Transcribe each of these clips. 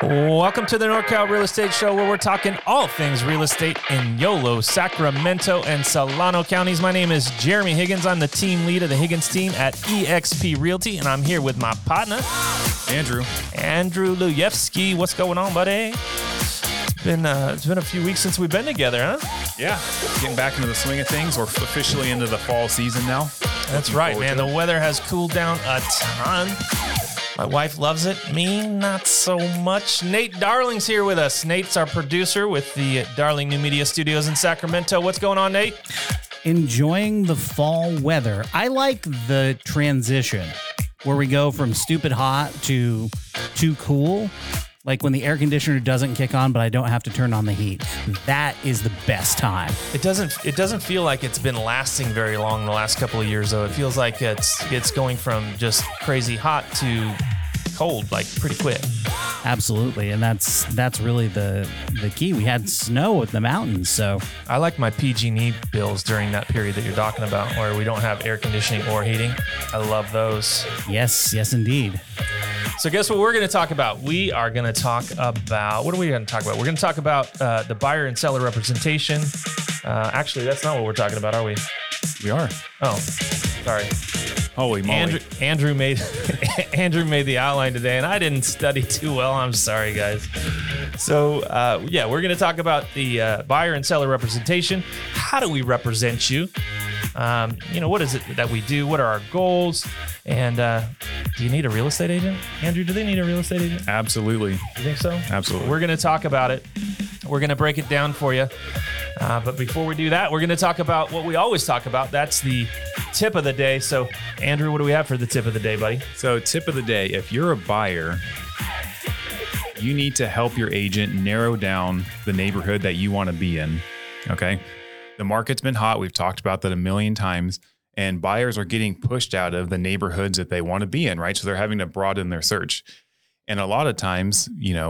Welcome to the NorCal Real Estate Show, where we're talking all things real estate in Yolo, Sacramento, and Solano counties. My name is Jeremy Higgins. I'm the team lead of the Higgins team at eXp Realty, and I'm here with my partner, Andrew Luyevsky. What's going on, buddy? It's been a few weeks since we've been together, huh? Yeah, getting back into the swing of things. We're officially into the fall season now. That's right, man. The weather has cooled down a ton. My wife loves it. Me, not so much. Nate Darling's here with us. Nate's our producer with the Darling New Media Studios in Sacramento. What's going on, Nate? Enjoying the fall weather. I like the transition where we go from stupid hot to too cool. Like when the air conditioner doesn't kick on, but I don't have to turn on the heat. That is the best time. It doesn't feel like it's been lasting very long the last couple of years, though. It feels like it's going from just crazy hot to cold, like pretty quick. Absolutely, and that's really the key. We had snow at the mountains, so I like my PG&E bills during that period that you're talking about, where we don't have air conditioning or heating. I love those. Yes, indeed. So guess what we're going to talk about? We are going to talk about, what are we going to talk about? We're going to talk about the buyer and seller representation. Actually, that's not what we're talking about, are we? We are. Oh, sorry. Holy moly. Andrew made the outline today, and I didn't study too well. I'm sorry, guys. So, we're going to talk about the buyer and seller representation. How do we represent you? What is it that we do? What are our goals? And do you need a real estate agent? Andrew, do they need a real estate agent? Absolutely. You think so? Absolutely. We're going to talk about it. We're going to break it down for you. But before we do that, we're going to talk about what we always talk about. That's the tip of the day. So, Andrew, what do we have for the tip of the day, buddy? So, tip of the day, if you're a buyer, you need to help your agent narrow down the neighborhood that you want to be in. Okay? The market's been hot. We've talked about that a million times. And buyers are getting pushed out of the neighborhoods that they want to be in, right? So they're having to broaden their search. And a lot of times,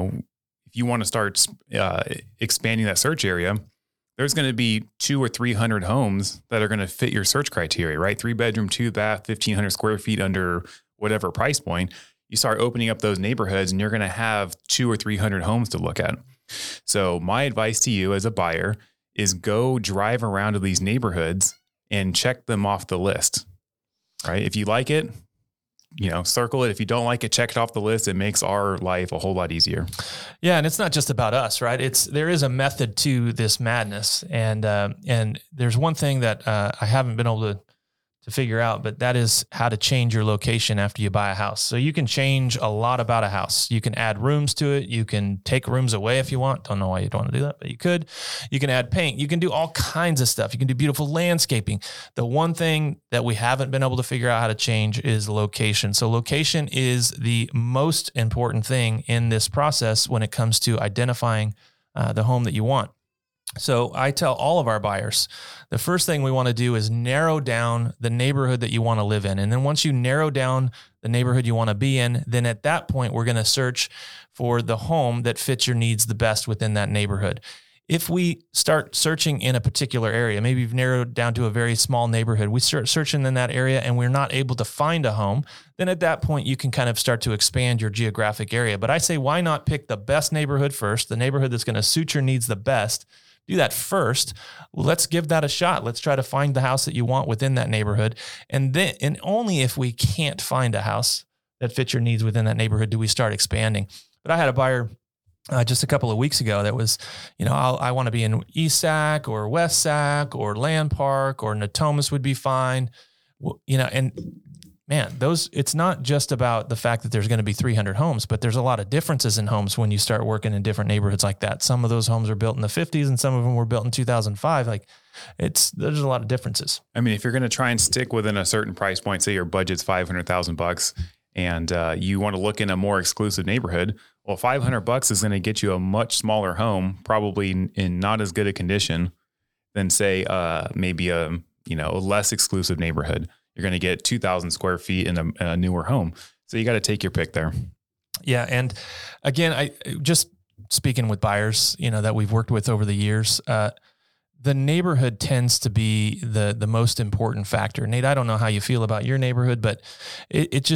if you want to start expanding that search area, there's going to be 200 or 300 homes that are going to fit your search criteria, right? 3-bedroom, 2-bath, 1,500 square feet under whatever price point. You start opening up those neighborhoods and you're going to have 200 or 300 homes to look at. So my advice to you as a buyer is go drive around to these neighborhoods and check them off the list, right? If you like it, circle it. If you don't like it, check it off the list. It makes our life a whole lot easier. Yeah, and it's not just about us, right? There is a method to this madness, and there's one thing that I haven't been able to figure out, but that is how to change your location after you buy a house. So you can change a lot about a house. You can add rooms to it. You can take rooms away if you want. Don't know why you don't want to do that, but you could. You can add paint. You can do all kinds of stuff. You can do beautiful landscaping. The one thing that we haven't been able to figure out how to change is location. So location is the most important thing in this process when it comes to identifying the home that you want. So I tell all of our buyers, the first thing we want to do is narrow down the neighborhood that you want to live in. And then once you narrow down the neighborhood you want to be in, then at that point, we're going to search for the home that fits your needs the best within that neighborhood. If we start searching in a particular area, maybe you've narrowed down to a very small neighborhood, we start searching in that area and we're not able to find a home, then at that point you can kind of start to expand your geographic area. But I say, why not pick the best neighborhood first, the neighborhood that's going to suit your needs the best? Do that first. Let's give that a shot. Let's try to find the house that you want within that neighborhood. And only if we can't find a house that fits your needs within that neighborhood do we start expanding. But I had a buyer just a couple of weeks ago that was, I want to be in East Sac or West Sac or Land Park or Natomas would be fine. And man, it's not just about the fact that there's going to be 300 homes, but there's a lot of differences in homes when you start working in different neighborhoods like that. Some of those homes are built in the 50s and some of them were built in 2005. There's a lot of differences. I mean, if you're going to try and stick within a certain price point, say your budget's $500,000 and you want to look in a more exclusive neighborhood, well, $500 is going to get you a much smaller home, probably in not as good a condition than say maybe a less exclusive neighborhood. You're going to get 2,000 square feet in a newer home. So you got to take your pick there. Yeah. And again, I just speaking with buyers, that we've worked with over the years, the neighborhood tends to be the most important factor. Nate, I don't know how you feel about your neighborhood, but it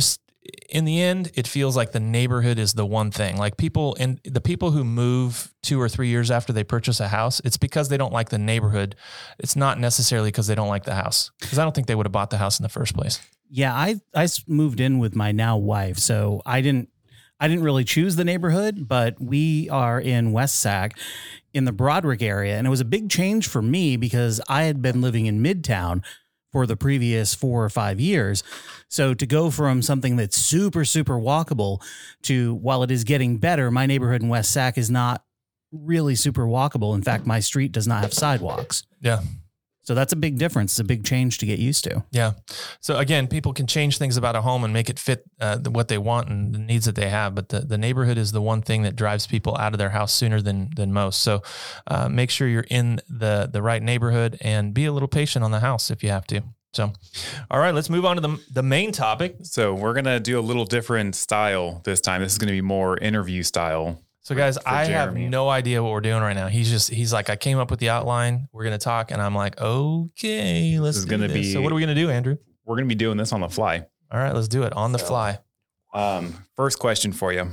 in the end, it feels like the neighborhood is the one thing. Like the people who move 2 or 3 years after they purchase a house, it's because they don't like the neighborhood. It's not necessarily because they don't like the house, because I don't think they would have bought the house in the first place. Yeah, I moved in with my now wife, so I didn't really choose the neighborhood, but we are in West Sac in the Broderick area. And it was a big change for me because I had been living in Midtown for the previous 4 or 5 years. So to go from something that's super, super walkable to, while it is getting better, my neighborhood in West Sac is not really super walkable. In fact, my street does not have sidewalks. Yeah. So that's a big difference. It's a big change to get used to. Yeah. So again, people can change things about a home and make it fit what they want and the needs that they have. But the neighborhood is the one thing that drives people out of their house sooner than most. So make sure you're in the right neighborhood and be a little patient on the house if you have to. So, all right, let's move on to the main topic. So we're going to do a little different style this time. This is going to be more interview style. So guys, I have no idea what we're doing right now. He's like, I came up with the outline. We're going to talk. And I'm like, okay, let's do this. So what are we going to do, Andrew? We're going to be doing this on the fly. All right, let's do it on the fly. First question for you.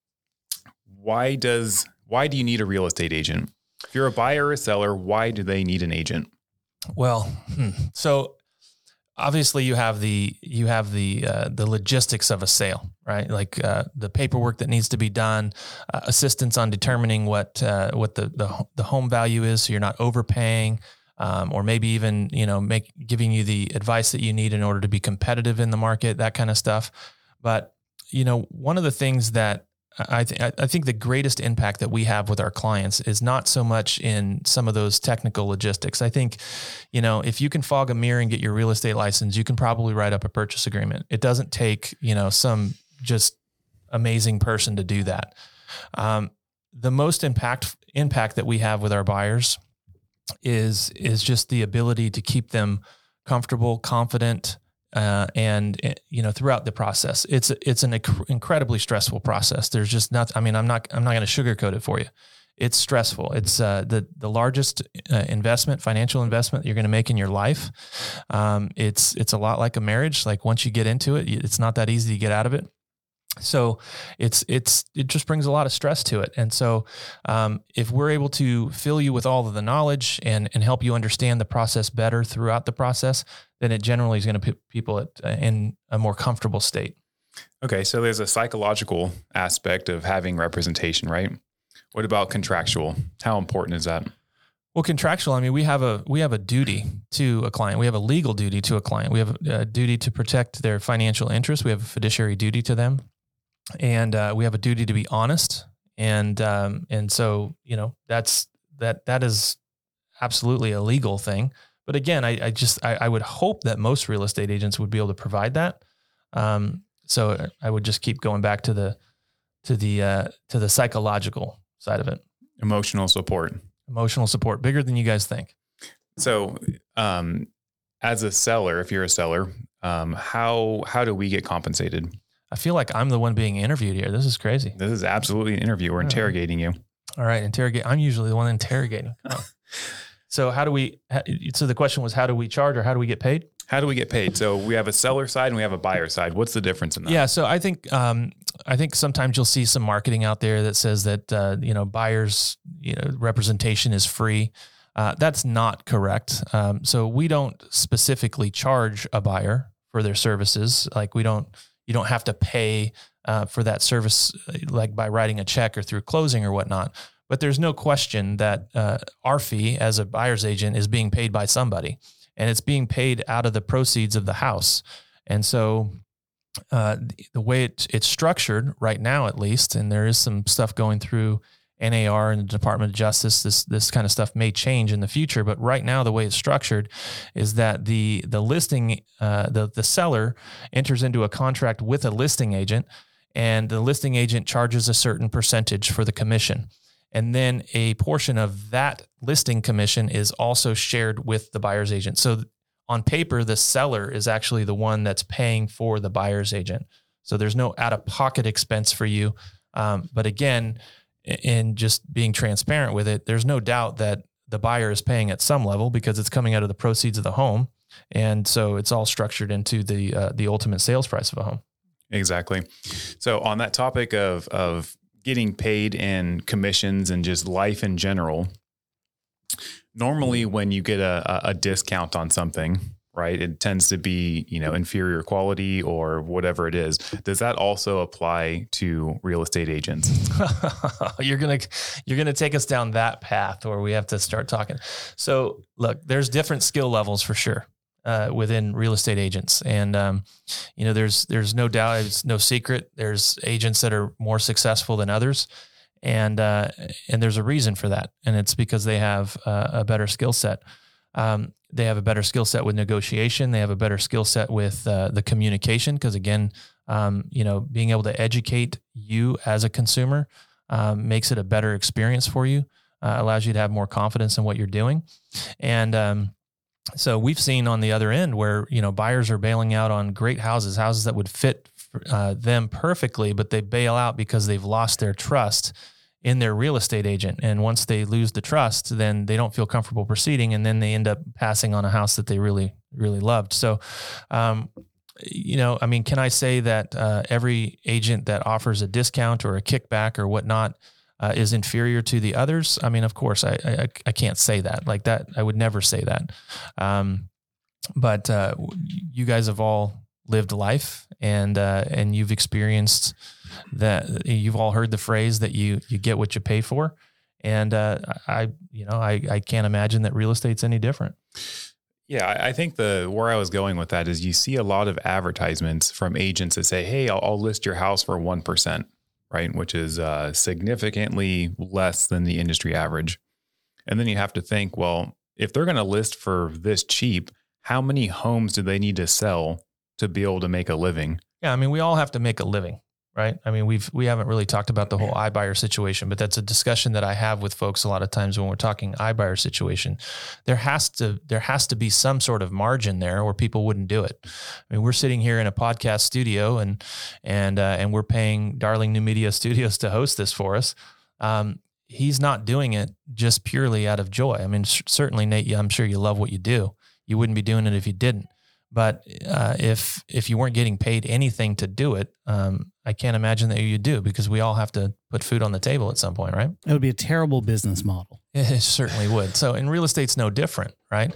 Why do you need a real estate agent? If you're a buyer or a seller, why do they need an agent? Well, so obviously you have the logistics of a sale, right? Like the paperwork that needs to be done, assistance on determining what the home value is, so you're not overpaying, or maybe even giving you the advice that you need in order to be competitive in the market, that kind of stuff. But one of the things that I think the greatest impact that we have with our clients is not so much in some of those technical logistics. I think, if you can fog a mirror and get your real estate license, you can probably write up a purchase agreement. It doesn't take, some just amazing person to do that. The most impact that we have with our buyers is just the ability to keep them comfortable, confident, and throughout the process. It's an incredibly stressful process. There's just not, I'm not going to sugarcoat it for you. It's stressful. It's the largest financial investment you're going to make in your life. It's a lot like a marriage. Like once you get into it, it's not that easy to get out of it. So it just brings a lot of stress to it. And so if we're able to fill you with all of the knowledge and help you understand the process better throughout the process, then it generally is going to put people in a more comfortable state. Okay. So there's a psychological aspect of having representation, right? What about contractual? How important is that? Well, contractual, we have a duty to a client. We have a legal duty to a client. We have a duty to protect their financial interests. We have a fiduciary duty to them. And we have a duty to be honest. And so, that is absolutely a legal thing. But again, I would hope that most real estate agents would be able to provide that. So I would just keep going back to the psychological side of it. Emotional support, bigger than you guys think. So, as a seller, if you're a seller, how do we get compensated? I feel like I'm the one being interviewed here. This is crazy. This is absolutely an interview. We're interrogating you. All right. I'm usually the one interrogating. Oh. So so the question was, how do we charge or how do we get paid? How do we get paid? So we have a seller side and we have a buyer side. What's the difference in that? Yeah. So I think sometimes you'll see some marketing out there that says that, buyers, representation is free. That's not correct. So we don't specifically charge a buyer for their services. Like you don't have to pay for that service, like by writing a check or through closing or whatnot. But there's no question that our fee as a buyer's agent is being paid by somebody, and it's being paid out of the proceeds of the house. And so the way it's structured right now, at least, and there is some stuff going through NAR and the Department of Justice, this kind of stuff may change in the future, but right now the way it's structured is that the listing, the seller enters into a contract with a listing agent, and the listing agent charges a certain percentage for the commission. And then a portion of that listing commission is also shared with the buyer's agent. So on paper, the seller is actually the one that's paying for the buyer's agent. So there's no out-of-pocket expense for you. But again, in just being transparent with it, there's no doubt that the buyer is paying at some level because it's coming out of the proceeds of the home. And so it's all structured into the ultimate sales price of a home. Exactly. So on that topic of getting paid and commissions and just life in general, normally when you get a discount on something, right, it tends to be, inferior quality or whatever it is. Does that also apply to real estate agents? You're going to take us down that path where we have to start talking. So look, there's different skill levels for sure. Within real estate agents. And, there's no doubt, it's no secret. There's agents that are more successful than others. And there's a reason for that. And it's because they have a better skill set. They have a better skill set with negotiation. They have a better skill set with the communication. Cause again, being able to educate you as a consumer makes it a better experience for you, allows you to have more confidence in what you're doing. And, so we've seen on the other end where, buyers are bailing out on great houses that would fit them perfectly, but they bail out because they've lost their trust in their real estate agent. And once they lose the trust, then they don't feel comfortable proceeding. And then they end up passing on a house that they really, really loved. So, can I say that every agent that offers a discount or a kickback or whatnot is inferior to the others? I mean, of course, I can't say that like that. I would never say that. But you guys have all lived life and you've experienced that. You've all heard the phrase that you get what you pay for. And I can't imagine that real estate's any different. Yeah, I think where I was going with that is you see a lot of advertisements from agents that say, hey, I'll list your house for 1%. Right, which is significantly less than the industry average. And then you have to think, well, if they're going to list for this cheap, how many homes do they need to sell to be able to make a living? Yeah, I mean, we all have to make a living, right? I mean, we haven't really talked about the whole iBuyer situation, but that's a discussion that I have with folks a lot of times when we're talking iBuyer situation. There has to be some sort of margin there, or people wouldn't do it. I mean, we're sitting here in a podcast studio, and we're paying Darling New Media Studios to host this for us. He's not doing it just purely out of joy. I mean, certainly, Nate, I'm sure you love what you do. You wouldn't be doing it if you didn't. But if you weren't getting paid anything to do it, I can't imagine that you do, because we all have to put food on the table at some point, right? It would be a terrible business model. It certainly would. So, in real estate's no different, right?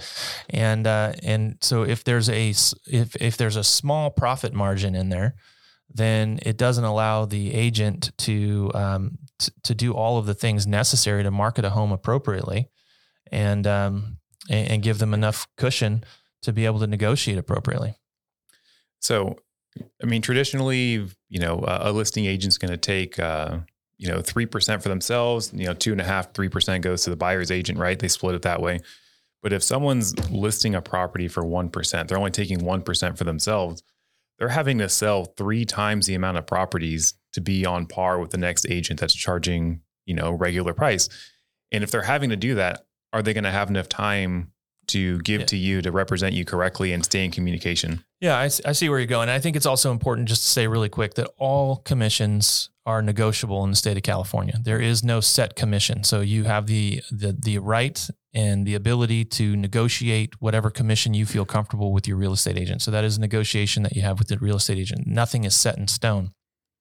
And so if there's a small profit margin in there, then it doesn't allow the agent to do all of the things necessary to market a home appropriately, and give them enough cushion to be able to negotiate appropriately. So, I mean, traditionally, a listing agent's going to take, 3% for themselves, 2.5%, 3% goes to the buyer's agent, right? They split it that way. But if someone's listing a property for 1%, they're only taking 1% for themselves. They're having to sell 3 times the amount of properties to be on par with the next agent that's charging, regular price. And if they're having to do that, are they going to have enough time to give to you to represent you correctly and stay in communication? Yeah, I see where you're going. I think it's also important just to say really quick that all commissions are negotiable in the state of California. There is no set commission. So you have the right and the ability to negotiate whatever commission you feel comfortable with your real estate agent. So that is a negotiation that you have with the real estate agent. Nothing is set in stone.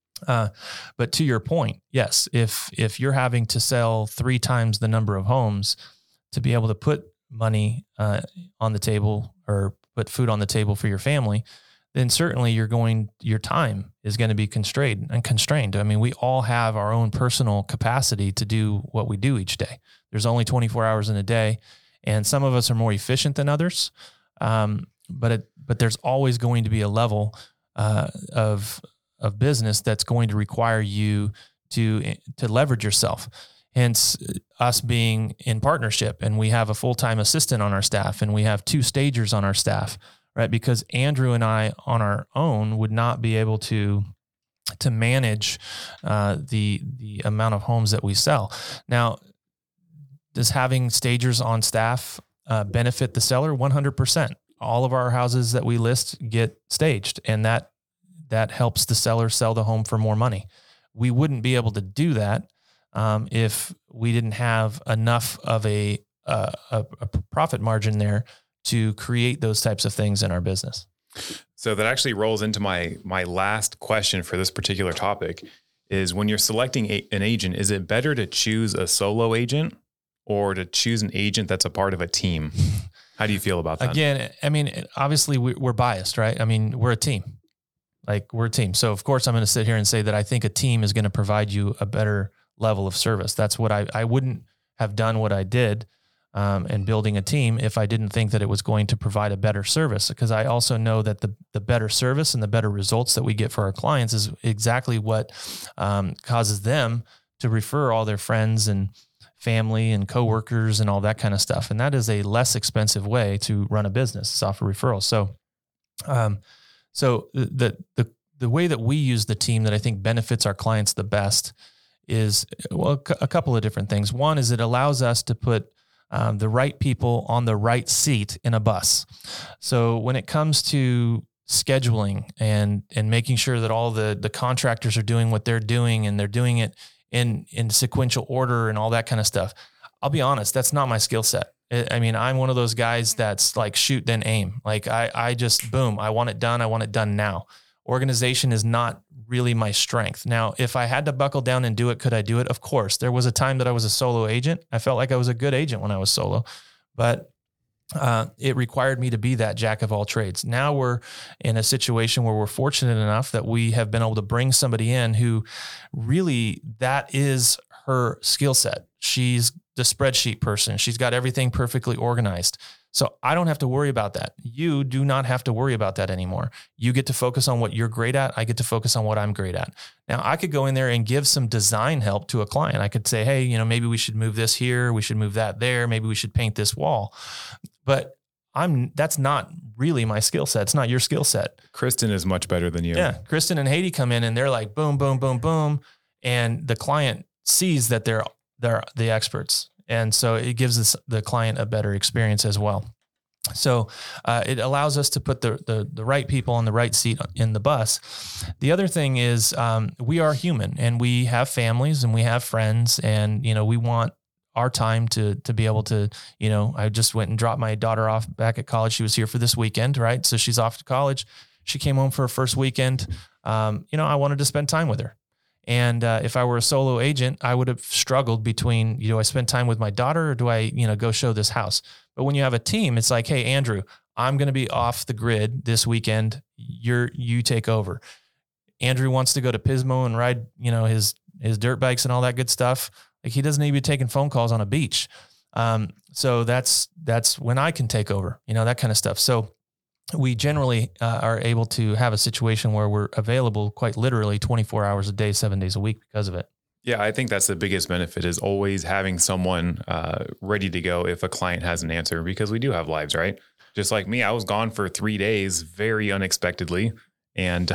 But to your point, yes, if you're having to sell 3 times the number of homes to be able to put money on the table or put food on the table for your family, then certainly your time is going to be constrained. I mean, we all have our own personal capacity to do what we do each day. There's only 24 hours in a day, and some of us are more efficient than others. But there's always going to be a level of business that's going to require you to leverage yourself. Hence us being in partnership, and we have a full-time assistant on our staff, and we have 2 stagers on our staff, right? Because Andrew and I on our own would not be able to manage the amount of homes that we sell. Now, does having stagers on staff benefit the seller? 100%. All of our houses that we list get staged, and that helps the seller sell the home for more money. We wouldn't be able to do that if we didn't have enough of a profit margin there to create those types of things in our business. So that actually rolls into my last question for this particular topic is when you're selecting an agent, is it better to choose a solo agent or to choose an agent that's a part of a team? How do you feel about that? Again, I mean, obviously we're biased, right? I mean, we're a team. Like we're a team. So of course I'm going to sit here and say that I think a team is going to provide you a better level of service. That's what I wouldn't have done what I did in building a team if I didn't think that it was going to provide a better service, because I also know that the better service and the better results that we get for our clients is exactly what causes them to refer all their friends and family and coworkers and all that kind of stuff. And that is a less expensive way to run a business. It's off of referrals. So the way that we use the team that I think benefits our clients the best is, well, a couple of different things. One is it allows us to put the right people on the right seat in a bus. So when it comes to scheduling and making sure that all the contractors are doing what they're doing and they're doing it in sequential order and all that kind of stuff, I'll be honest, that's not my skill set. I mean, I'm one of those guys that's like shoot, then aim. Like I just, boom, I want it done. I want it done now. Organization is not really my strength. Now, if I had to buckle down and do it, could I do it? Of course. There was a time that I was a solo agent. I felt like I was a good agent when I was solo, but it required me to be that jack of all trades. Now we're in a situation where we're fortunate enough that we have been able to bring somebody in who really, that is her skill set. She's the spreadsheet person. She's got everything perfectly organized. So I don't have to worry about that. You do not have to worry about that anymore. You get to focus on what you're great at. I get to focus on what I'm great at. Now I could go in there and give some design help to a client. I could say, hey, maybe we should move this here. We should move that there. Maybe we should paint this wall. But that's not really my skill set. It's not your skill set. Kristen is much better than you. Yeah. Kristen and Haiti come in and they're like, boom, boom, boom, boom. And the client sees that they're the experts. And so it gives the client a better experience as well. So it allows us to put the right people on the right seat in the bus. The other thing is we are human and we have families and we have friends, and, we want our time to be able to, I just went and dropped my daughter off back at college. She was here for this weekend, right? So she's off to college. She came home for her first weekend. I wanted to spend time with her. And if I were a solo agent, I would have struggled between, do I spend time with my daughter or do I, go show this house? But when you have a team, it's like, hey, Andrew, I'm going to be off the grid this weekend. You take over. Andrew wants to go to Pismo and ride, his dirt bikes and all that good stuff. Like he doesn't need to be taking phone calls on a beach. So that's when I can take over, that kind of stuff. So we generally are able to have a situation where we're available quite literally 24 hours a day, 7 days a week because of it. Yeah, I think that's the biggest benefit is always having someone ready to go if a client has an answer, because we do have lives, right? Just like me, I was gone for 3 days very unexpectedly. And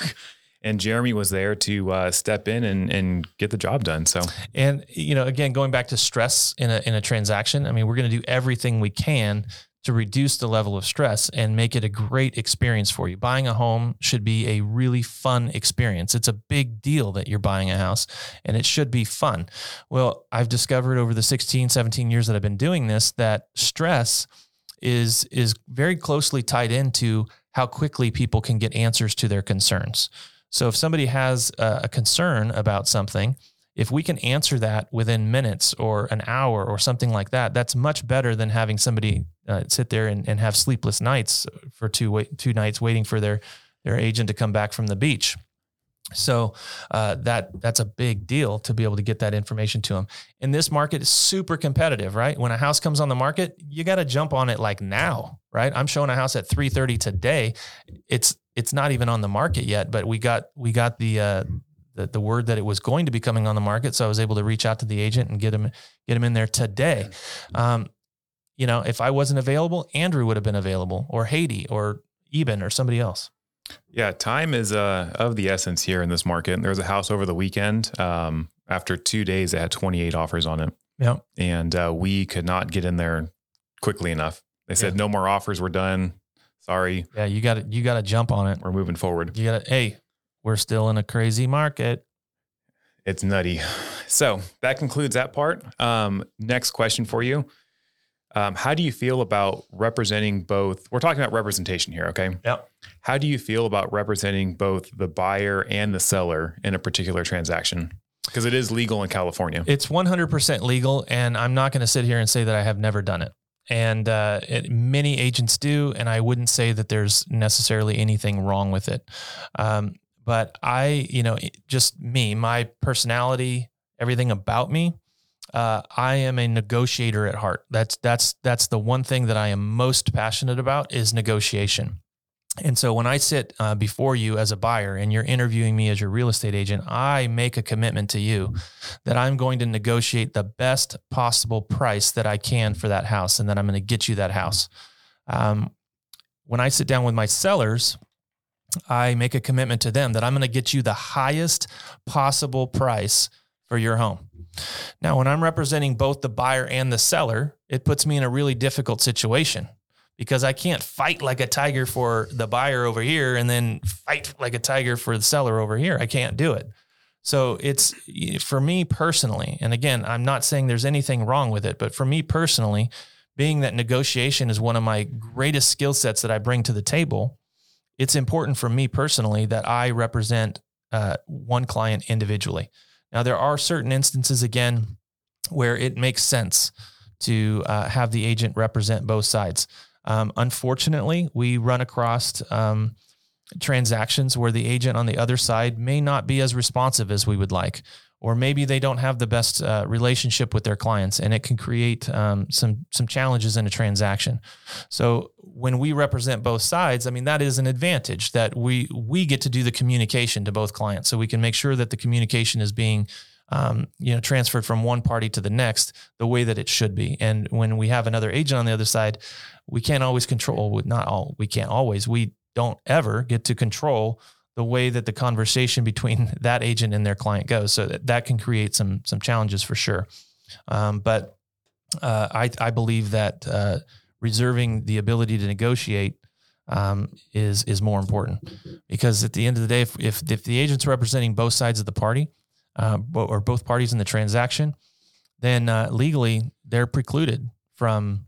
and Jeremy was there to step in and get the job done. So, and, again, going back to stress in a transaction, I mean, we're going to do everything we can to reduce the level of stress and make it a great experience for you. Buying a home should be a really fun experience. It's a big deal that you're buying a house and it should be fun. Well, I've discovered over the 16, 17 years that I've been doing this, that stress is very closely tied into how quickly people can get answers to their concerns. So if somebody has a concern about something, if we can answer that within minutes or an hour or something like that, that's much better than having somebody sit there and have sleepless nights for two nights waiting for their agent to come back from the beach. So that's a big deal to be able to get that information to them. And this market is super competitive, right? When a house comes on the market, you got to jump on it like now, right? I'm showing a house at 3:30 today. It's not even on the market yet, but we got the word that it was going to be coming on the market. So I was able to reach out to the agent and get him in there today. If I wasn't available, Andrew would have been available, or Haiti or Eben or somebody else. Yeah. Time is of the essence here in this market. And there was a house over the weekend. After 2 days, it had 28 offers on it. Yeah. And we could not get in there quickly enough. They said no more offers. We're done. Sorry. Yeah. You got to jump on it. We're moving forward. We're still in a crazy market. It's nutty. So that concludes that part. Next question for you. How do you feel about representing both? We're talking about representation here, okay? Yep. How do you feel about representing both the buyer and the seller in a particular transaction? Because it is legal in California. It's 100% legal, and I'm not going to sit here and say that I have never done it. And many agents do, and I wouldn't say that there's necessarily anything wrong with it. But just me, my personality, everything about me, I am a negotiator at heart. That's the one thing that I am most passionate about is negotiation. And so when I sit before you as a buyer and you're interviewing me as your real estate agent, I make a commitment to you that I'm going to negotiate the best possible price that I can for that house, and that I'm going to get you that house. When I sit down with my sellers, I make a commitment to them that I'm going to get you the highest possible price for your home. Now, when I'm representing both the buyer and the seller, it puts me in a really difficult situation, because I can't fight like a tiger for the buyer over here and then fight like a tiger for the seller over here. I can't do it. So it's, for me personally, and again, I'm not saying there's anything wrong with it, but for me personally, being that negotiation is one of my greatest skill sets that I bring to the table, it's important for me personally that I represent one client individually. Now, there are certain instances, again, where it makes sense to have the agent represent both sides. Unfortunately, we run across transactions where the agent on the other side may not be as responsive as we would like, or maybe they don't have the best relationship with their clients, and it can create some challenges in a transaction. So when we represent both sides, I mean, that is an advantage that we get to do the communication to both clients, so we can make sure that the communication is being transferred from one party to the next the way that it should be. And when we have another agent on the other side, we can't always control, we don't ever get to control the way that the conversation between that agent and their client goes. So that can create some challenges for sure. But I believe that reserving the ability to negotiate is more important, because at the end of the day, if the agent's representing both sides of the party, or both parties in the transaction, then legally they're precluded from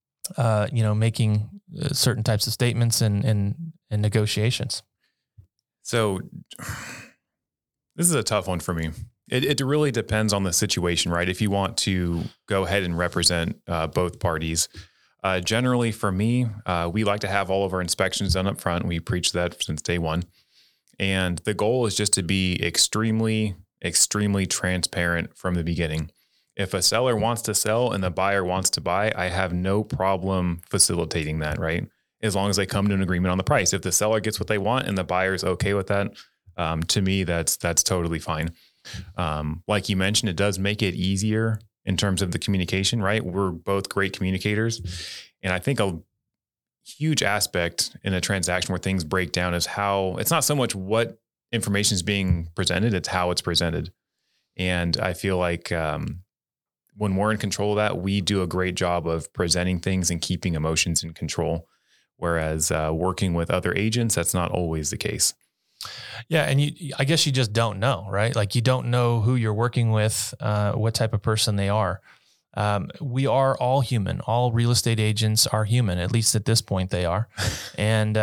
making certain types of statements and negotiations. So this is a tough one for me. It really depends on the situation, right? If you want to go ahead and represent both parties, generally for me, we like to have all of our inspections done up front. We preach that since day one. And the goal is just to be extremely transparent from the beginning. If a seller wants to sell and the buyer wants to buy, I have no problem facilitating that, right? As long as they come to an agreement on the price. If the seller gets what they want and the buyer's okay with that, to me, that's totally fine. Like you mentioned, it does make it easier in terms of the communication, right? We're both great communicators. And I think a huge aspect in a transaction where things break down is how, it's not so much what information is being presented, it's how it's presented. And I feel like when we're in control of that, we do a great job of presenting things and keeping emotions in control. Whereas working with other agents, that's not always the case. Yeah. And I guess you just don't know, right? Like, you don't know who you're working with, what type of person they are. We are all human. All real estate agents are human, at least at this point they are. And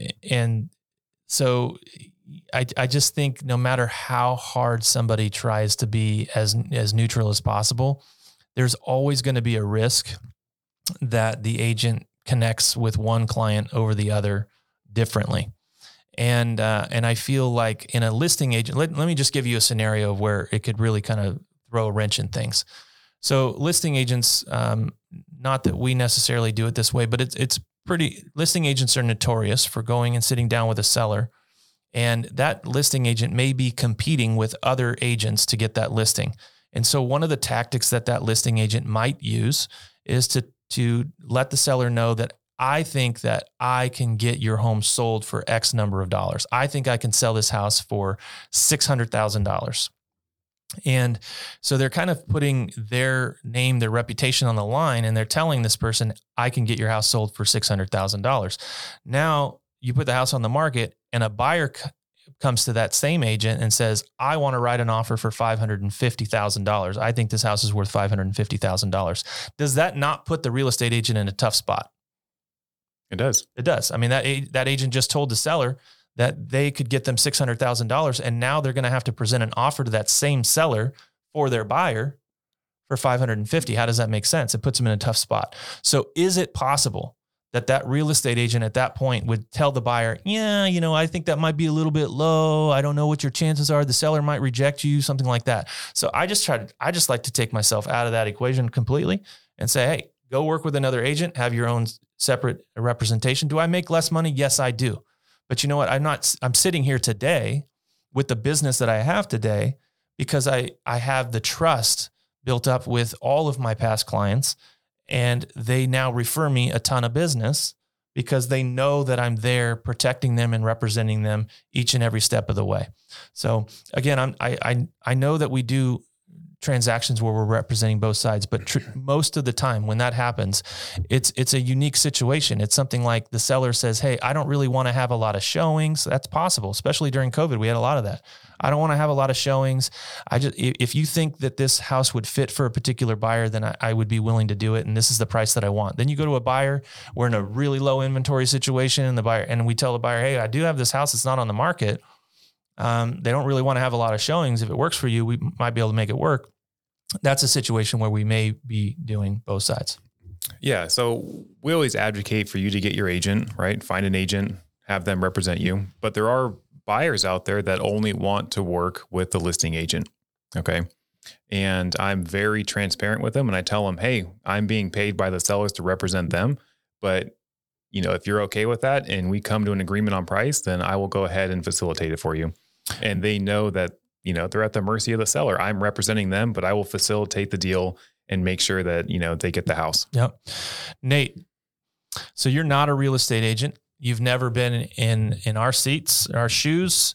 so I just think no matter how hard somebody tries to be as neutral as possible, there's always going to be a risk that the agent connects with one client over the other differently. And I feel like in a listing agent, let me just give you a scenario of where it could really kind of throw a wrench in things. So listing agents, not that we necessarily do it this way, but listing agents are notorious for going and sitting down with a seller, and that listing agent may be competing with other agents to get that listing. And so one of the tactics that listing agent might use is to let the seller know that I think that I can get your home sold for X number of dollars. I think I can sell this house for $600,000. And so they're kind of putting their name, their reputation on the line, and they're telling this person, I can get your house sold for $600,000. Now you put the house on the market and a buyer comes to that same agent and says, I want to write an offer for $550,000. I think this house is worth $550,000. Does that not put the real estate agent in a tough spot? It does. It does. I mean, that agent just told the seller that they could get them $600,000, and now they're going to have to present an offer to that same seller for their buyer for $550,000. How does that make sense? It puts them in a tough spot. So is it possible that real estate agent at that point would tell the buyer, yeah, I think that might be a little bit low. I don't know what your chances are. The seller might reject you, something like that. So I just like to take myself out of that equation completely and say, hey, go work with another agent, have your own separate representation. Do I make less money? Yes, I do. But you know what? I'm sitting here today with the business that I have today because I have the trust built up with all of my past clients, and they now refer me a ton of business because they know that I'm there protecting them and representing them each and every step of the way. So again, I know that we do transactions where we're representing both sides, but most of the time when that happens, it's a unique situation. It's something like the seller says, hey, I don't really want to have a lot of showings. That's possible, especially during COVID. We had a lot of that. I don't want to have a lot of showings. If you think that this house would fit for a particular buyer, then I would be willing to do it. And this is the price that I want. Then you go to a buyer, we're in a really low inventory situation, and we tell the buyer, hey, I do have this house. It's not on the market. They don't really want to have a lot of showings. If it works for you, we might be able to make it work. That's a situation where we may be doing both sides. Yeah. So we always advocate for you to get your agent, right? Find an agent, have them represent you. But there are buyers out there that only want to work with the listing agent. Okay. And I'm very transparent with them. And I tell them, hey, I'm being paid by the sellers to represent them. But if you're okay with that and we come to an agreement on price, then I will go ahead and facilitate it for you. And they know that, they're at the mercy of the seller. I'm representing them, but I will facilitate the deal and make sure that, they get the house. Yep. Nate, so you're not a real estate agent. You've never been in our seats, our shoes.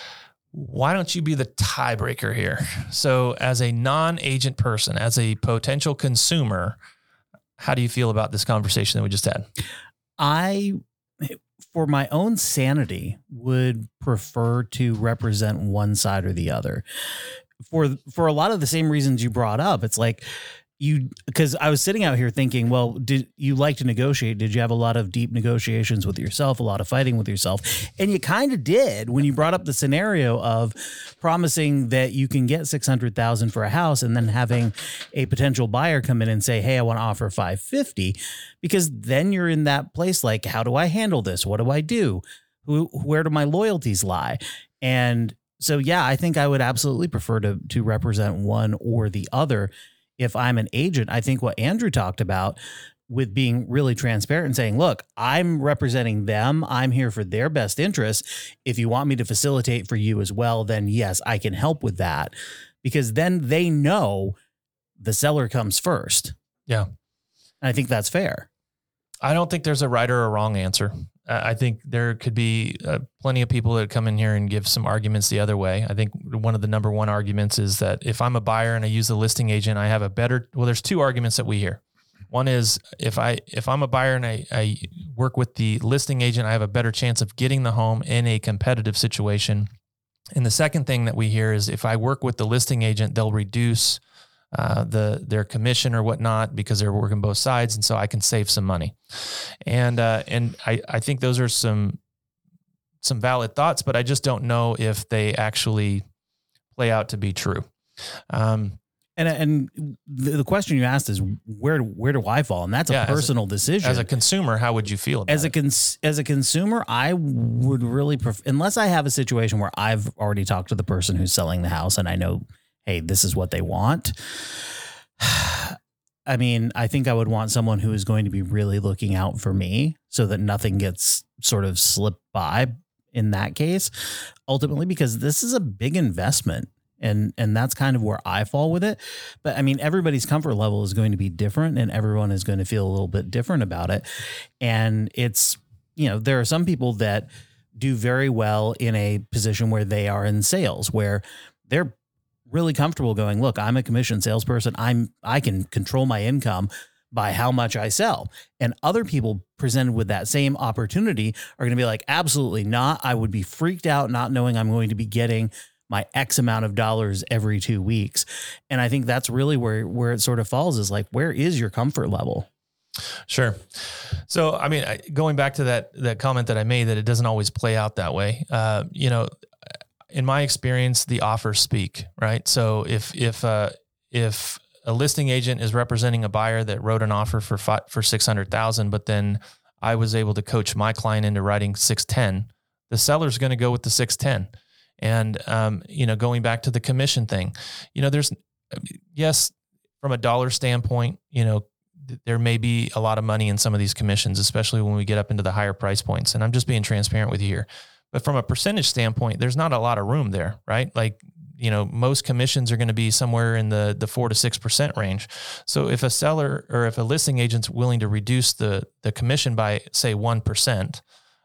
Why don't you be the tiebreaker here? So as a non-agent person, as a potential consumer, how do you feel about this conversation that we just had? I, for my own sanity, would prefer to represent one side or the other. For a lot of the same reasons you brought up. It's like because I was sitting out here thinking, well, did you like to negotiate? Did you have a lot of deep negotiations with yourself, a lot of fighting with yourself? And you kind of did when you brought up the scenario of promising that you can get $600,000 for a house and then having a potential buyer come in and say, hey, I want to offer $550,000, because then you're in that place like, how do I handle this? What do I do? Where do my loyalties lie? And so, yeah, I think I would absolutely prefer to represent one or the other. If I'm an agent, I think what Andrew talked about with being really transparent and saying, look, I'm representing them. I'm here for their best interests. If you want me to facilitate for you as well, then yes, I can help with that, because then they know the seller comes first. Yeah. And I think that's fair. I don't think there's a right or a wrong answer. I think there could be plenty of people that come in here and give some arguments the other way. I think one of the number one arguments is that if I'm a buyer and I use the listing agent, I have a better, there's two arguments that we hear. One is if I'm a buyer and I work with the listing agent, I have a better chance of getting the home in a competitive situation. And the second thing that we hear is if I work with the listing agent, they'll reduce their commission or whatnot because they're working both sides. And so I can save some money. And I think those are some valid thoughts, but I just don't know if they actually play out to be true. And the question you asked is where do I fall? And that's a personal decision. As a consumer, how would you feel about it? As a consumer, I would really prefer, unless I have a situation where I've already talked to the person who's selling the house and I know, hey, this is what they want. I mean, I think I would want someone who is going to be really looking out for me so that nothing gets sort of slipped by in that case, ultimately, because this is a big investment. And that's kind of where I fall with it. But I mean, everybody's comfort level is going to be different and everyone is going to feel a little bit different about it. And it's, there are some people that do very well in a position where they are in sales, where they're really comfortable going, look, I'm a commission salesperson. I can control my income. by how much I sell. And other people presented with that same opportunity are going to be like, absolutely not. I would be freaked out not knowing I'm going to be getting my X amount of dollars every 2 weeks. And I think that's really where it sort of falls, is like, where is your comfort level? Sure. So, I mean, going back to that comment that I made, that it doesn't always play out that way. In my experience, the offers speak, right? So if a listing agent is representing a buyer that wrote an offer for $600,000, but then I was able to coach my client into writing $610,000, the seller's going to go with the $610,000. And, going back to the commission thing, yes, from a dollar standpoint, there may be a lot of money in some of these commissions, especially when we get up into the higher price points. And I'm just being transparent with you here. But from a percentage standpoint, there's not a lot of room there, right? Like, most commissions are going to be somewhere in the 4 to 6% range. So if a seller or if a listing agent's willing to reduce the commission by, say, 1%,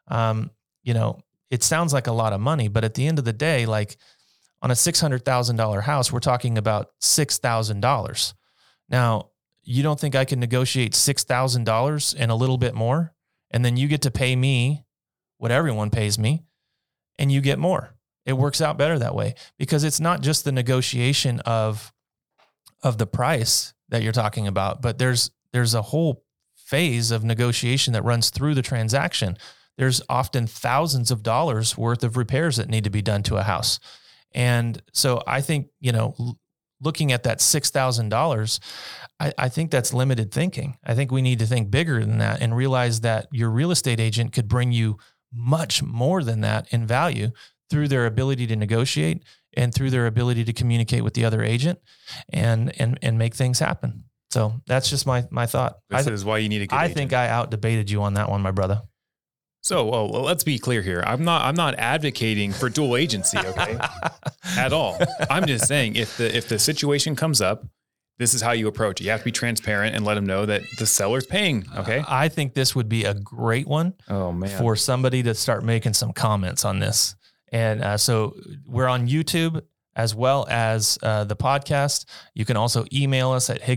it sounds like a lot of money, but at the end of the day, like on a $600,000 house, we're talking about $6,000. Now, you don't think I can negotiate $6,000 and a little bit more, and then you get to pay me what everyone pays me, and you get more? It works out better that way, because it's not just the negotiation of the price that you're talking about, but there's a whole phase of negotiation that runs through the transaction. There's often thousands of dollars worth of repairs that need to be done to a house. And so I think, looking at that $6,000, I think that's limited thinking. I think we need to think bigger than that and realize that your real estate agent could bring you much more than that in value through their ability to negotiate and through their ability to communicate with the other agent and make things happen. So that's just my thought. This is why you need a good agent. I think I out-debated you on that one, my brother. So, well, let's be clear here. I'm not advocating for dual agency, okay, at all. I'm just saying if the situation comes up, this is how you approach it. You have to be transparent and let them know that the seller's paying. Okay. I think this would be a great one. Oh man, for somebody to start making some comments on this. And so we're on YouTube as well as the podcast. You can also email us at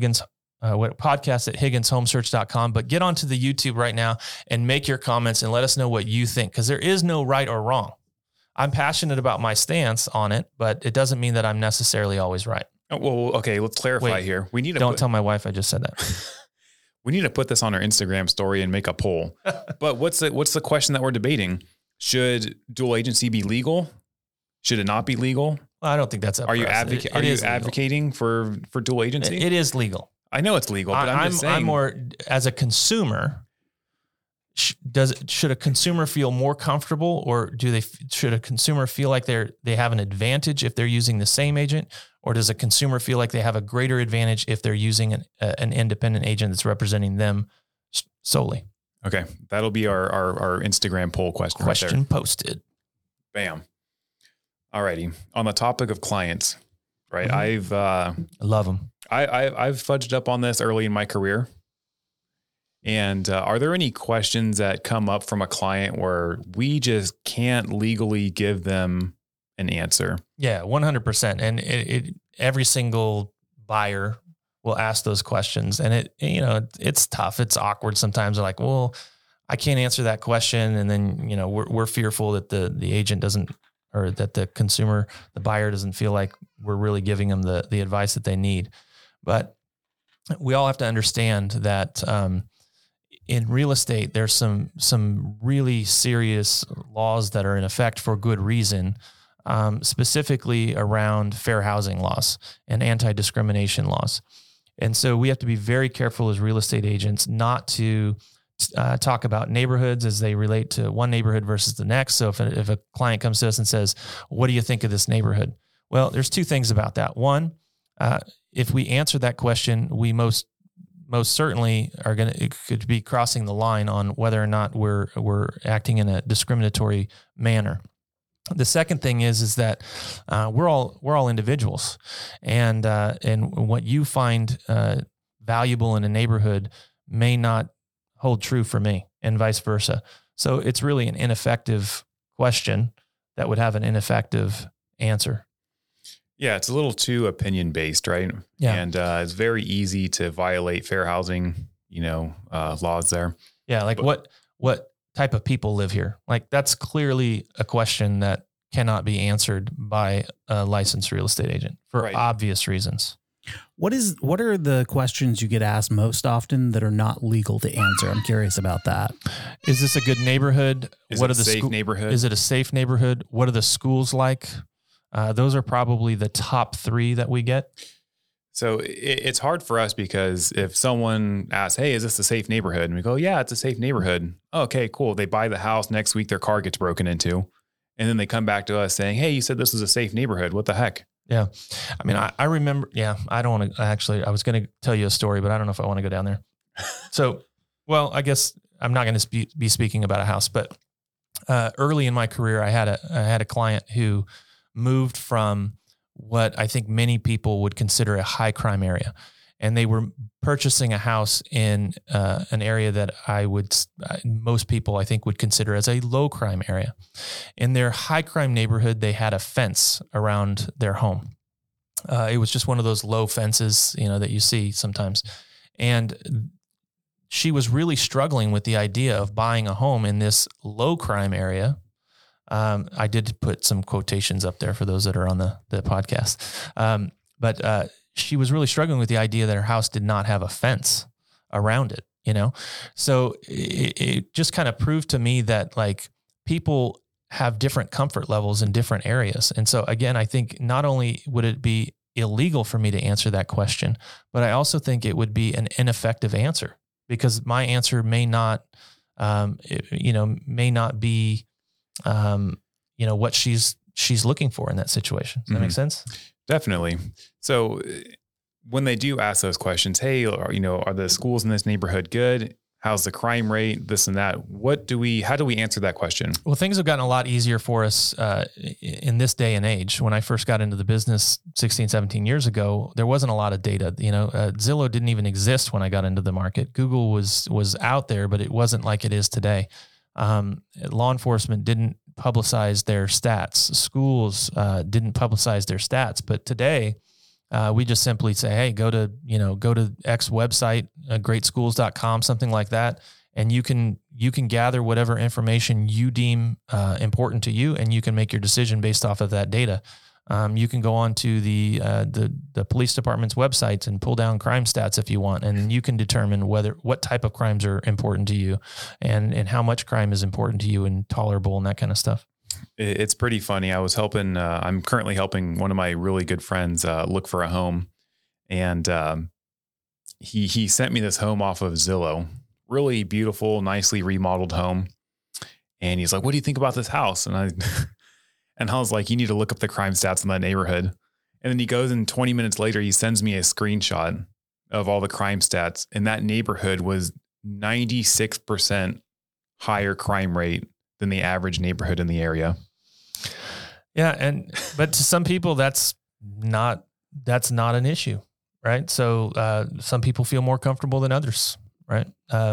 podcast@higginshomesearch.com, but get onto the YouTube right now and make your comments and let us know what you think, because there is no right or wrong. I'm passionate about my stance on it, but it doesn't mean that I'm necessarily always right. Oh, well, okay, let's clarify here. We need to don't tell my wife I just said that. We need to put this on our Instagram story and make a poll. But what's the question that we're debating? Should dual agency be legal? Should it not be legal? Well, I don't think that's up. Are you advocating for dual agency? It is legal. I know it's legal, but I'm just saying. I'm more, as a consumer, should a consumer feel more comfortable, or should a consumer feel like they have an advantage if they're using the same agent, or does a consumer feel like they have a greater advantage if they're using an independent agent that's representing them solely? Okay, that'll be our Instagram poll question. Question right there. Posted. Bam. Alrighty. On the topic of clients, right? Mm-hmm. I love them. I've fudged up on this early in my career. And are there any questions that come up from a client where we just can't legally give them an answer? Yeah, 100%. And every single buyer will ask those questions, and it's tough. It's awkward sometimes. They're like, well, I can't answer that question. And then, we're fearful that the agent doesn't, or that the consumer, the buyer doesn't feel like we're really giving them the advice that they need. But we all have to understand that, in real estate, there's some really serious laws that are in effect for good reason, specifically around fair housing laws and anti-discrimination laws. And so we have to be very careful as real estate agents not to talk about neighborhoods as they relate to one neighborhood versus the next. So if a client comes to us and says, what do you think of this neighborhood? Well, there's two things about that. One, if we answer that question, we most certainly could be crossing the line on whether or not we're acting in a discriminatory manner. The second thing is that we're all individuals, and what you find valuable in a neighborhood may not hold true for me, and vice versa. So it's really an ineffective question that would have an ineffective answer. Yeah, it's a little too opinion based, right? Yeah. And it's very easy to violate fair housing laws there. Yeah. Like what type of people live here? Like that's clearly a question that cannot be answered by a licensed real estate agent for obvious reasons. What are the questions you get asked most often that are not legal to answer? I'm curious about that. Is this a good neighborhood? What are the safe neighborhood? Is it a safe neighborhood? What are the schools like? Those are probably the top 3 that we get. So it's hard for us because if someone asks, hey, is this a safe neighborhood? And we go, yeah, it's a safe neighborhood. Okay, cool. They buy the house. Next week, their car gets broken into. And then they come back to us saying, hey, you said this was a safe neighborhood. What the heck? Yeah. I mean, I remember, I don't want to I was going to tell you a story, but I don't know if I want to go down there. So, well, I guess I'm not going to be speaking about a house, but early in my career, I had a client who moved from what I think many people would consider a high crime area. And they were purchasing a house in an area that most people I think would consider as a low crime area. In their high crime neighborhood, they had a fence around their home. It was just one of those low fences, that you see sometimes. And she was really struggling with the idea of buying a home in this low crime area. I did put some quotations up there for those that are on the podcast. But she was really struggling with the idea that her house did not have a fence around it, So it just kind of proved to me that like people have different comfort levels in different areas. And so again, I think not only would it be illegal for me to answer that question, but I also think it would be an ineffective answer because my answer may not, be, what she's looking for in that situation. Does that make sense? Definitely. So when they do ask those questions, hey, are the schools in this neighborhood good? How's the crime rate? This and that. How do we answer that question? Well, things have gotten a lot easier for us in this day and age. When I first got into the business 16, 17 years ago, there wasn't a lot of data. Zillow didn't even exist when I got into the market. Google was out there, but it wasn't like it is today. Law enforcement didn't publicize their stats. Schools didn't publicize their stats. But today, we just simply say, hey, go to X website, greatschools.com, something like that. And you can gather whatever information you deem important to you, and you can make your decision based off of that data. You can go on to the police department's websites and pull down crime stats if you want, and you can determine what type of crimes are important to you, and how much crime is important to you and tolerable and that kind of stuff. It's pretty funny. I'm currently helping one of my really good friends look for a home, and he sent me this home off of Zillow. Really beautiful, nicely remodeled home. And he's like, what do you think about this house? And I was like, you need to look up the crime stats in that neighborhood. And then he goes, and 20 minutes later, he sends me a screenshot of all the crime stats. And that neighborhood was 96% higher crime rate than the average neighborhood in the area. Yeah. But to some people, that's not an issue. Right. So, some people feel more comfortable than others. Right.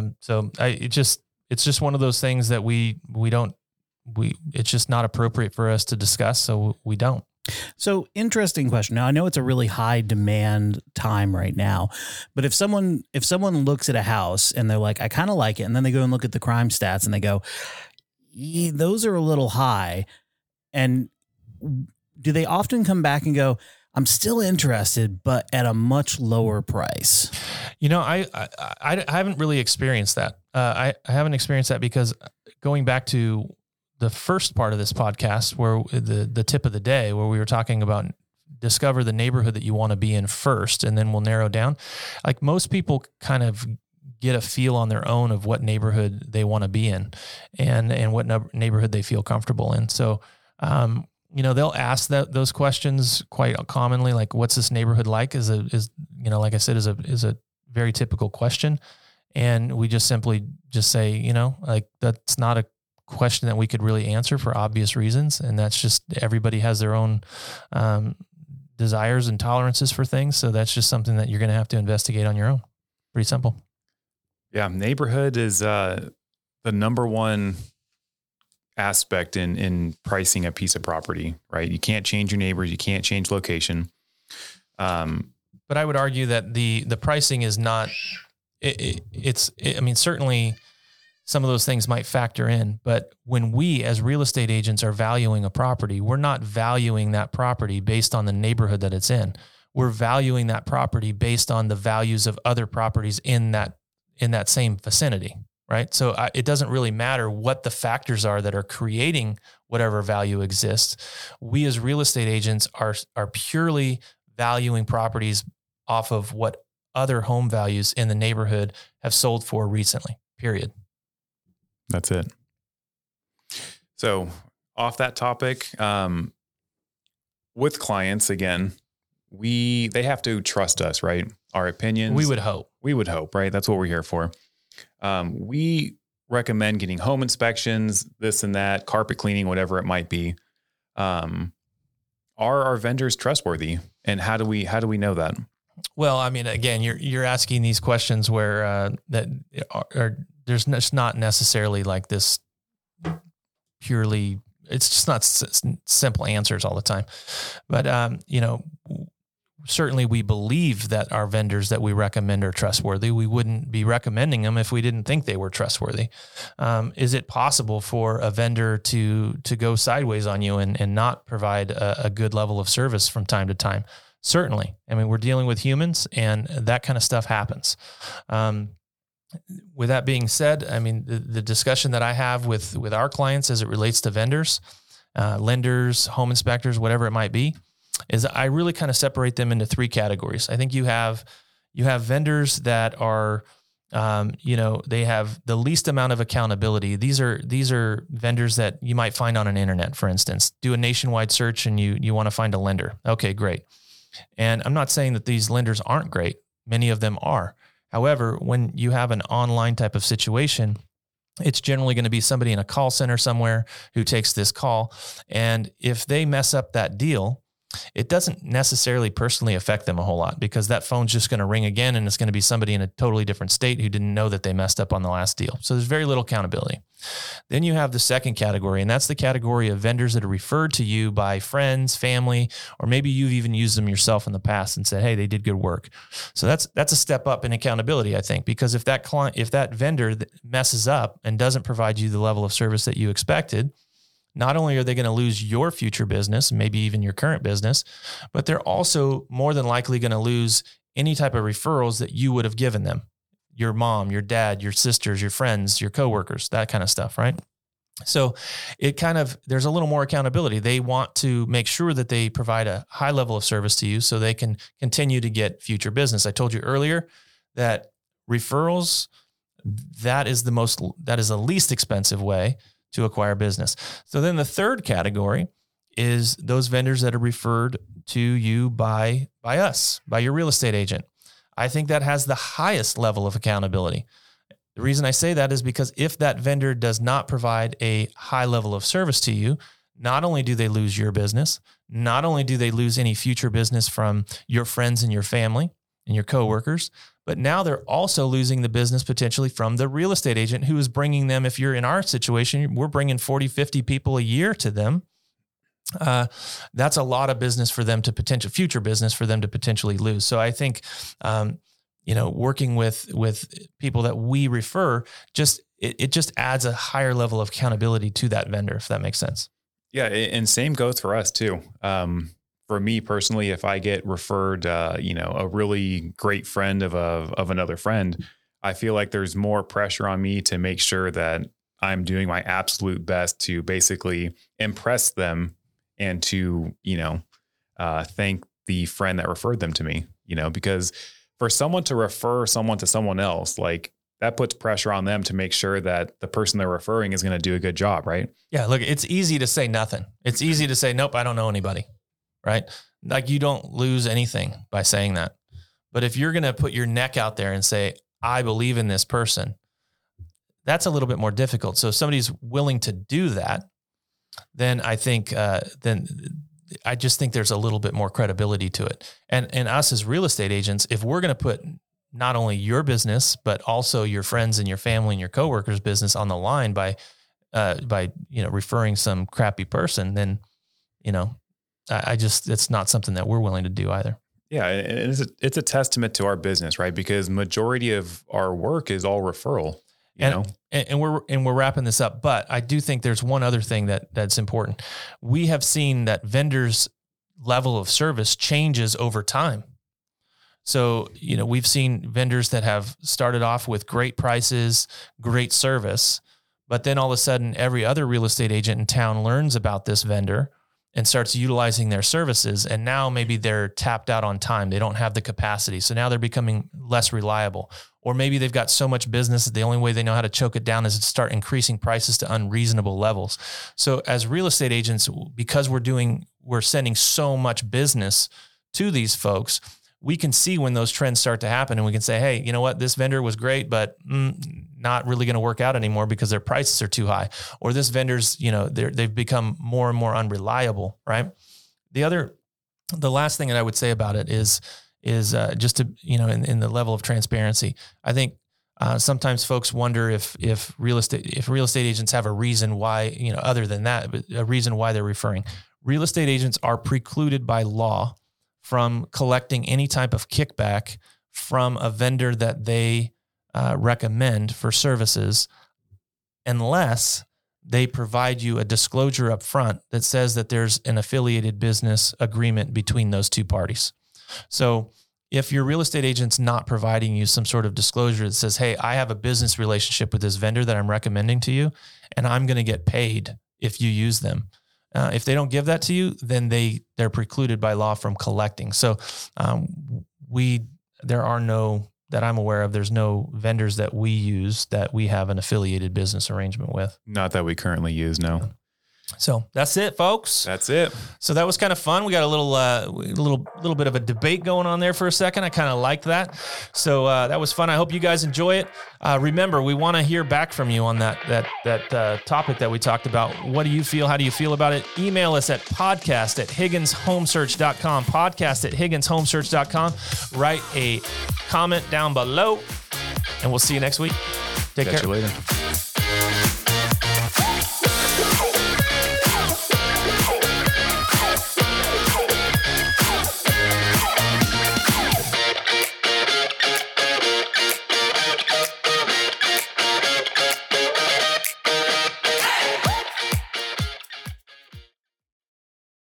It's just one of those things that it's just not appropriate for us to discuss. So we don't. So interesting question. Now I know it's a really high demand time right now, but if someone looks at a house and they're like, I kind of like it. And then they go and look at the crime stats and they go, those are a little high. And do they often come back and go, I'm still interested, but at a much lower price? I haven't really experienced that. I haven't experienced that because going back to the first part of this podcast, where the tip of the day, where we were talking about discover the neighborhood that you want to be in first, and then we'll narrow down. Like most people kind of get a feel on their own of what neighborhood they want to be in, and what neighborhood they feel comfortable in. So, they'll ask those questions quite commonly, like, "What's this neighborhood like?" Is like I said, is a very typical question, and we just simply just say, like that's not a question that we could really answer for obvious reasons, and that's just everybody has their own desires and tolerances for things. So that's just something that you're going to have to investigate on your own. Pretty simple. Yeah, neighborhood is the number one aspect in pricing a piece of property, right? You can't change your neighbors. You can't change location. But I would argue that the pricing is not I mean, certainly some of those things might factor in, but when we as real estate agents are valuing a property, we're not valuing that property based on the neighborhood that it's in. We're valuing that property based on the values of other properties in that same vicinity, right? So it doesn't really matter what the factors are that are creating whatever value exists. We as real estate agents are purely valuing properties off of what other home values in the neighborhood have sold for recently, period. That's it. So off that topic, with clients, again, they have to trust us, right? Our opinions. We would hope, right? That's what we're here for. We recommend getting home inspections, this and that, carpet cleaning, whatever it might be. Are our vendors trustworthy? And how do we know that? Well, I mean, again, you're asking these questions where there's just not necessarily like this purely, it's just not simple answers all the time. But, certainly we believe that our vendors that we recommend are trustworthy. We wouldn't be recommending them if we didn't think they were trustworthy. Is it possible for a vendor to go sideways on you and not provide a good level of service from time to time? Certainly. I mean, we're dealing with humans and that kind of stuff happens. With that being said, I mean, the discussion that I have with our clients as it relates to vendors, lenders, home inspectors, whatever it might be, is I really kind of separate them into three categories. I think you have vendors that are, they have the least amount of accountability. These are vendors that you might find on an internet, for instance. Do a nationwide search and you want to find a lender. Okay, great. And I'm not saying that these lenders aren't great. Many of them are. However, when you have an online type of situation, it's generally going to be somebody in a call center somewhere who takes this call. And if they mess up that deal, it doesn't necessarily personally affect them a whole lot because that phone's just going to ring again and it's going to be somebody in a totally different state who didn't know that they messed up on the last deal. So there's very little accountability. Then you have the second category, and that's the category of vendors that are referred to you by friends, family, or maybe you've even used them yourself in the past and said, hey, they did good work. So that's a step up in accountability, I think, because if that vendor messes up and doesn't provide you the level of service that you expected, not only are they going to lose your future business, maybe even your current business, but they're also more than likely going to lose any type of referrals that you would have given them. Your mom, your dad, your sisters, your friends, your coworkers, that kind of stuff, right? So there's a little more accountability. They want to make sure that they provide a high level of service to you so they can continue to get future business. I told you earlier that referrals, that is the least expensive way to acquire business. So then the third category is those vendors that are referred to you by us, by your real estate agent. I think that has the highest level of accountability. The reason I say that is because if that vendor does not provide a high level of service to you, not only do they lose your business, not only do they lose any future business from your friends and your family and your coworkers, but now they're also losing the business potentially from the real estate agent who is bringing them. If you're in our situation, we're bringing 40, 50 people a year to them. That's a lot of business for them to future business for them to potentially lose. So I think, working with people that we refer, it just adds a higher level of accountability to that vendor, if that makes sense. Yeah. And same goes for us too. For me personally, if I get referred, a really great friend of another friend, I feel like there's more pressure on me to make sure that I'm doing my absolute best to basically impress them and to, thank the friend that referred them to me, because for someone to refer someone to someone else, like that puts pressure on them to make sure that the person they're referring is going to do a good job. Right. Yeah. Look, it's easy to say nothing. It's easy to say, nope, I don't know anybody. Right? Like you don't lose anything by saying that. But if you're going to put your neck out there and say, I believe in this person, that's a little bit more difficult. So if somebody's willing to do that, then I think, I just think there's a little bit more credibility to it. And us as real estate agents, if we're going to put not only your business, but also your friends and your family and your coworkers' business on the line by referring some crappy person, then, it's not something that we're willing to do either. Yeah, and it's a testament to our business, right? Because majority of our work is all referral. And we're wrapping this up, but I do think there's one other thing that's important. We have seen that vendors' level of service changes over time. So, we've seen vendors that have started off with great prices, great service, but then all of a sudden every other real estate agent in town learns about this vendor and starts utilizing their services. And now maybe they're tapped out on time. They don't have the capacity. So now they're becoming less reliable. Or maybe they've got so much business that the only way they know how to choke it down is to start increasing prices to unreasonable levels. So as real estate agents, because we're sending so much business to these folks, we can see when those trends start to happen, and we can say, hey, you know what? This vendor was great, but not really going to work out anymore because their prices are too high. Or this vendor's, they've become more and more unreliable, right? The last thing that I would say about it is just to, in the level of transparency, I think sometimes folks wonder if real estate agents have a reason why, other than that, but a reason why they're referring. Real estate agents are precluded by law from collecting any type of kickback from a vendor that they recommend for services, unless they provide you a disclosure up front that says that there's an affiliated business agreement between those two parties. So if your real estate agent's not providing you some sort of disclosure that says, hey, I have a business relationship with this vendor that I'm recommending to you, and I'm going to get paid if you use them. If they don't give that to you, then they're precluded by law from collecting. So there are no, that I'm aware of, there's no vendors that we use that we have an affiliated business arrangement with. Not that we currently use, no. So that's it, folks. That's it. So that was kind of fun. We got a little bit of a debate going on there for a second. I kind of liked that. So that was fun. I hope you guys enjoy it. Remember, we want to hear back from you on that topic that we talked about. What do you feel? How do you feel about it? Email us at podcast@higginshomesearch.com. Podcast@higginshomesearch.com. Write a comment down below, and we'll see you next week. Take care. Catch you later.